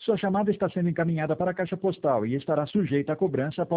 Sua chamada está sendo encaminhada para a caixa postal e estará sujeita a cobrança após